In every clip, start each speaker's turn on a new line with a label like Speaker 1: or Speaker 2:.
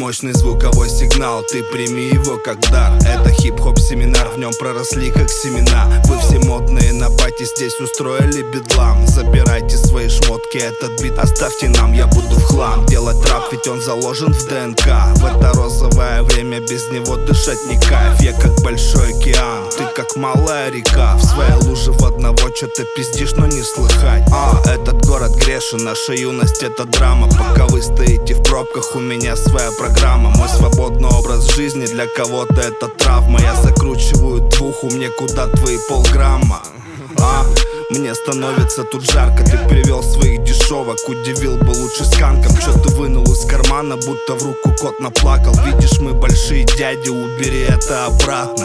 Speaker 1: мощный звуковой сигнал, ты прими его как дар. Это хип-хоп семинар, в нем проросли как семена. Вы все модные на пати, здесь устроили бедлам. Забирайте свои шмотки, этот бит оставьте нам, я буду в хлам делать рэп, ведь он заложен в ДНК. В это розовое время без него дышать не кайф. Я как большой океан, ты как малая река. В своей луже в одного что-то пиздишь, но не слыхать. Этот город грешен, наша юность это драма. Пока вы стоите в пробках, у меня своя программа. Мой свободный образ жизни, для кого-то это травма. Я закручиваю двуху, мне куда твои полграмма. Мне становится тут жарко, ты привел своих дешевок. Удивил бы лучше сканком, чё ты вынул из кармана, будто в руку кот наплакал. Видишь, мы большие дяди, убери это обратно.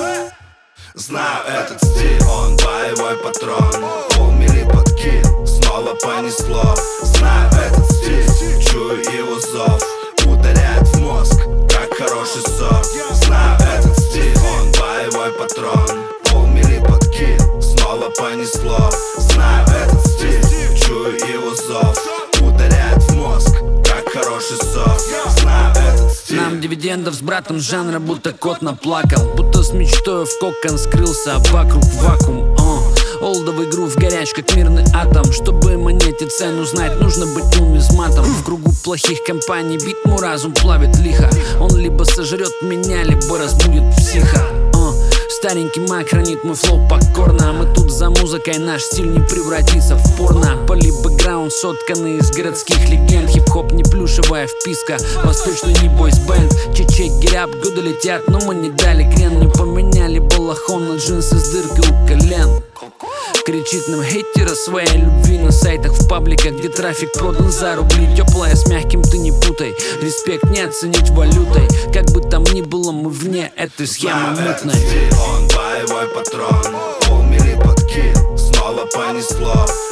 Speaker 1: Знаю этот стиль, он боевой патрон. Полмили подкид, снова понесло. Знаю этот стиль, чую его зов. Ударяет в мозг, как хороший сок. Знаю этот стиль, он боевой патрон. Полмили подкид, снова понесло. Знаю этот стиль, чую его зов. Ударяет в мозг, как хороший сок. Знаю этот стиль.
Speaker 2: Нам дивидендов с братом жанра, будто кот наплакал. Будто с мечтой в кокон скрылся, а вокруг вакуум. Олдовый грув горяч, как мирный атом. Чтобы монете цену знать, нужно быть нумизматом. В кругу плохих компаний бит мой разум плавит лихо. Он либо сожрет меня, либо разбудит психа. Старенький маг хранит мой флоу покорно. А мы тут за музыкой, наш стиль не превратится в порно. Поли бэкграунд сотканный из городских легенд. Хип-хоп не плюшевая вписка, восточный не бойс-бенд. Чечеки ряп, годы летят, но мы не дали крен. Не поменяли балахон на джинсы с дыркой у колен. Кричит нам хейтер о своей любви на сайтах, в пабликах, где трафик продан за рубли. Теплая с мягким, ты не путай. Респект не оценить валютой. Как бы там ни было, мы вне этой схемы мутной.
Speaker 1: Он боевой патрон. Полмили подкид, снова понесло.